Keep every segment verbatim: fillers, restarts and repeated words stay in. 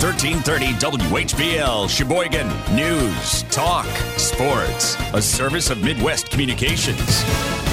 thirteen thirty W H B L Sheboygan. News, talk, sports. A service of Midwest Communications.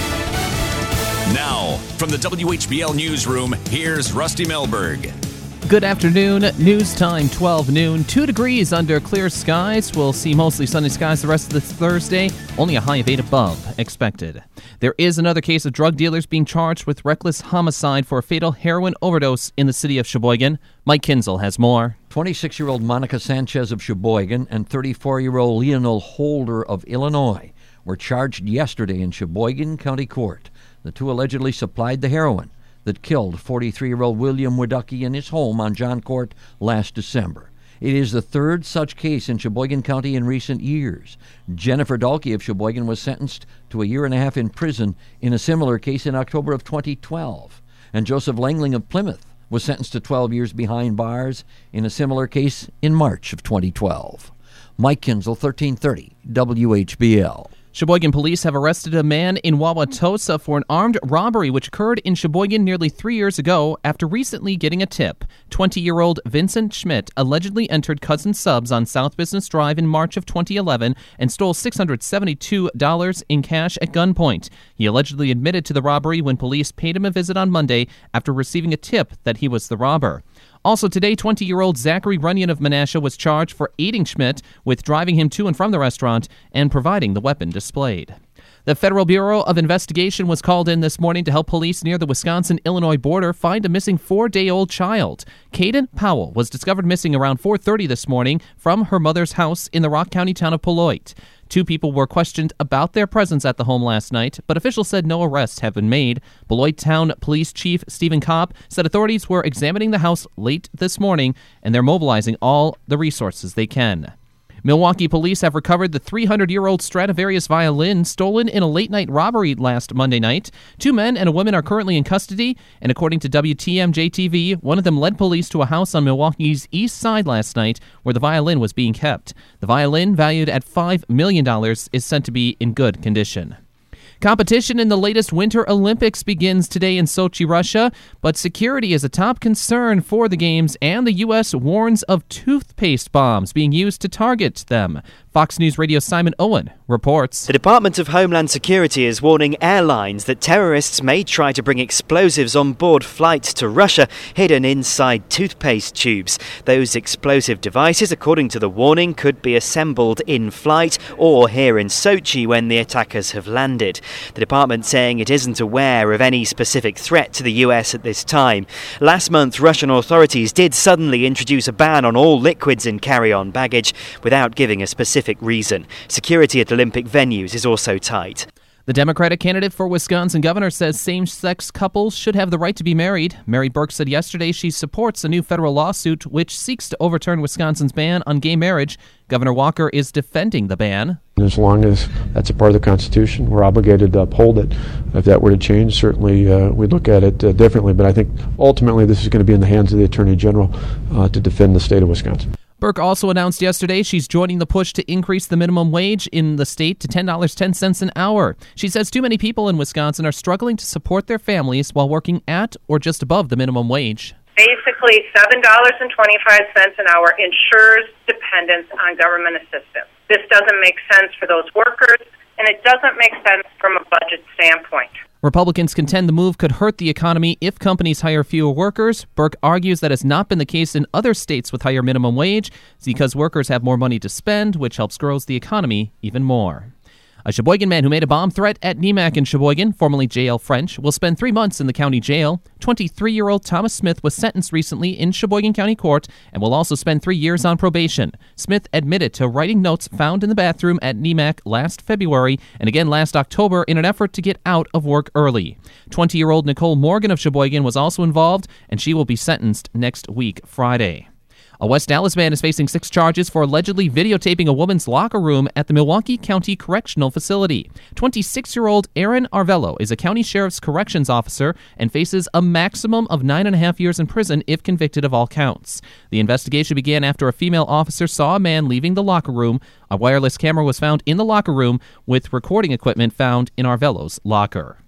Now, from the W H B L Newsroom, here's Rusty Melberg. Good afternoon. News time, twelve noon. Two degrees under clear skies. We'll see mostly sunny skies the rest of this Thursday. Only a high of eight above expected. There is another case of drug dealers being charged with reckless homicide for a fatal heroin overdose in the city of Sheboygan. Mike Kinzel has more. twenty-six-year-old Monica Sanchez of Sheboygan and thirty-four-year-old Leonel Holder of Illinois were charged yesterday in Sheboygan County Court. The two allegedly supplied the heroin that killed forty-three-year-old William Wieducke in his home on John Court last December. It is the third such case in Sheboygan County in recent years. Jennifer Dalkey of Sheboygan was sentenced to a year and a half in prison in a similar case in October of twenty twelve. And Joseph Langling of Plymouth was sentenced to twelve years behind bars in a similar case in March of twenty twelve. Mike Kinzel, thirteen thirty W H B L. Sheboygan police have arrested a man in Wauwatosa for an armed robbery which occurred in Sheboygan nearly three years ago after recently getting a tip. twenty-year-old Vincent Schmidt allegedly entered Cousin Subs on South Business Drive in March of twenty eleven and stole six hundred seventy-two dollars in cash at gunpoint. He allegedly admitted to the robbery when police paid him a visit on Monday after receiving a tip that he was the robber. Also today, twenty-year-old Zachary Runyon of Menasha was charged for aiding Schmidt with driving him to and from the restaurant and providing the weapon displayed. The Federal Bureau of Investigation was called in this morning to help police near the Wisconsin-Illinois border find a missing four-day-old child. Caden Powell was discovered missing around four thirty this morning from her mother's house in the Rock County town of Beloit. Two people were questioned about their presence at the home last night, but officials said no arrests have been made. Beloit Town Police Chief Stephen Kopp said authorities were examining the house late this morning, and they're mobilizing all the resources they can. Milwaukee police have recovered the three hundred year old Stradivarius violin stolen in a late-night robbery last Monday night. Two men and a woman are currently in custody, and according to W T M J T V, one of them led police to a house on Milwaukee's east side last night where the violin was being kept. The violin, valued at five million dollars, is said to be in good condition. Competition in the latest Winter Olympics begins today in Sochi, Russia, but security is a top concern for the Games, and the U S warns of toothpaste bombs being used to target them. Fox News Radio Simon Owen reports. The Department of Homeland Security is warning airlines that terrorists may try to bring explosives on board flights to Russia hidden inside toothpaste tubes. Those explosive devices, according to the warning, could be assembled in flight or here in Sochi when the attackers have landed. The department saying it isn't aware of any specific threat to the U S at this time. Last month, Russian authorities did suddenly introduce a ban on all liquids in carry-on baggage without giving a specific reason. Security at Olympic venues is also tight. The Democratic candidate for Wisconsin governor says same-sex couples should have the right to be married. Mary Burke said yesterday she supports a new federal lawsuit which seeks to overturn Wisconsin's ban on gay marriage. Governor Walker is defending the ban. As long as that's a part of the Constitution, we're obligated to uphold it. If that were to change, certainly uh, we'd look at it uh, differently. But I think ultimately this is going to be in the hands of the Attorney General uh, to defend the state of Wisconsin. Burke also announced yesterday she's joining the push to increase the minimum wage in the state to ten dollars and ten cents an hour. She says too many people in Wisconsin are struggling to support their families while working at or just above the minimum wage. Basically, seven dollars and twenty-five cents an hour ensures dependence on government assistance. This doesn't make sense for those workers, and it doesn't make sense from a budget standpoint. Republicans contend the move could hurt the economy if companies hire fewer workers. Burke argues that has not been the case in other states with higher minimum wage because workers have more money to spend, which helps grow the economy even more. A Sheboygan man who made a bomb threat at N E M A C in Sheboygan, formerly J L French, will spend three months in the county jail. twenty-three-year-old Thomas Smith was sentenced recently in Sheboygan County Court and will also spend three years on probation. Smith admitted to writing notes found in the bathroom at N E M A C last February and again last October in an effort to get out of work early. twenty-year-old Nicole Morgan of Sheboygan was also involved, and she will be sentenced next week, Friday. A West Dallas man is facing six charges for allegedly videotaping a woman's locker room at the Milwaukee County Correctional Facility. twenty-six-year-old Aaron Arvello is a county sheriff's corrections officer and faces a maximum of nine and a half years in prison if convicted of all counts. The investigation began after a female officer saw a man leaving the locker room. A wireless camera was found in the locker room with recording equipment found in Arvello's locker.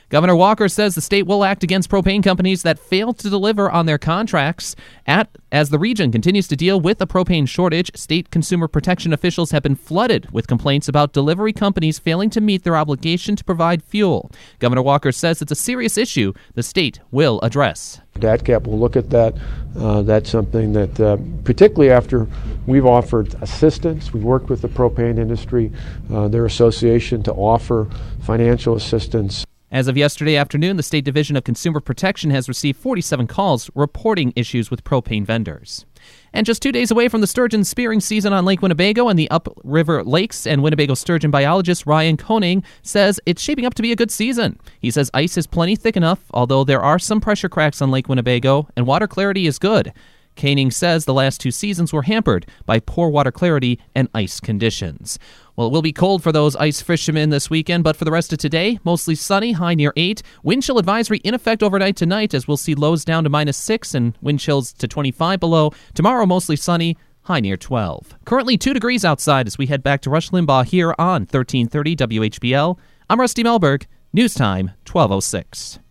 Governor Walker says the state will act against propane companies that fail to deliver on their contracts. At, as the region continues to deal with a propane shortage, state consumer protection officials have been flooded with complaints about delivery companies failing to meet their obligation to provide fuel. Governor Walker says it's a serious issue the state will address. D A T C A P will look at that. Uh, that's something that, uh, particularly after we've offered assistance, we worked with the propane industry, uh, their association, to offer financial assistance. As of yesterday afternoon, the State Division of Consumer Protection has received forty-seven calls reporting issues with propane vendors. And just two days away from the sturgeon spearing season on Lake Winnebago and the upriver lakes, and Winnebago sturgeon biologist Ryan Koning says it's shaping up to be a good season. He says ice is plenty thick enough, although there are some pressure cracks on Lake Winnebago, and water clarity is good. Koning says the last two seasons were hampered by poor water clarity and ice conditions. Well, it will be cold for those ice fishermen this weekend, but for the rest of today, mostly sunny, high near eight. Wind chill advisory in effect overnight tonight, as we'll see lows down to minus six and wind chills to twenty-five below. Tomorrow, mostly sunny, high near twelve. Currently two degrees outside as we head back to Rush Limbaugh here on thirteen thirty W H B L. I'm Rusty Melberg. News time, twelve oh six.